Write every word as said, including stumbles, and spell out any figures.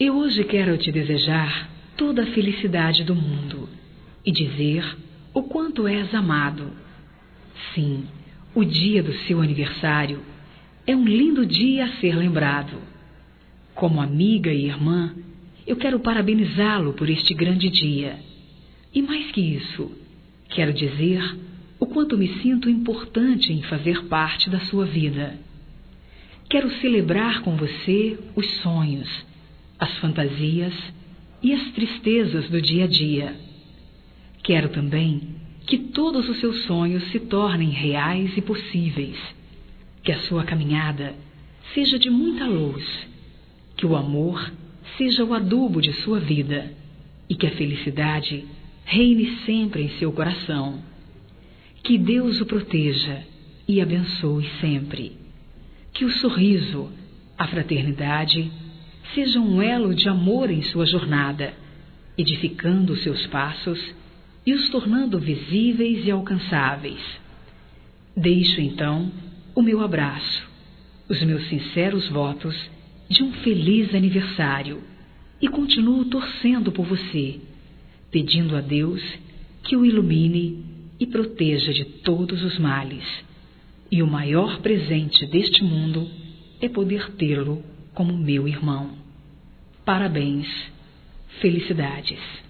Eu hoje quero te desejar toda a felicidade do mundo e dizer o quanto és amado. Sim, o dia do seu aniversário é um lindo dia a ser lembrado. Como amiga e irmã, eu quero parabenizá-lo por este grande dia. E mais que isso, quero dizer o quanto me sinto importante em fazer parte da sua vida. Quero celebrar com você os sonhos, as fantasias e as tristezas do dia a dia. Quero também que todos os seus sonhos se tornem reais e possíveis, que a sua caminhada seja de muita luz, que o amor seja o adubo de sua vida e que a felicidade reine sempre em seu coração. Que Deus o proteja e abençoe sempre. Que o sorriso, a fraternidade, seja um elo de amor em sua jornada, edificando os seus passos e os tornando visíveis e alcançáveis. Deixo então o meu abraço, os meus sinceros votos de um feliz aniversário e continuo torcendo por você, pedindo a Deus que o ilumine e proteja de todos os males. E o maior presente deste mundo é poder tê-lo como meu irmão. Parabéns, felicidades.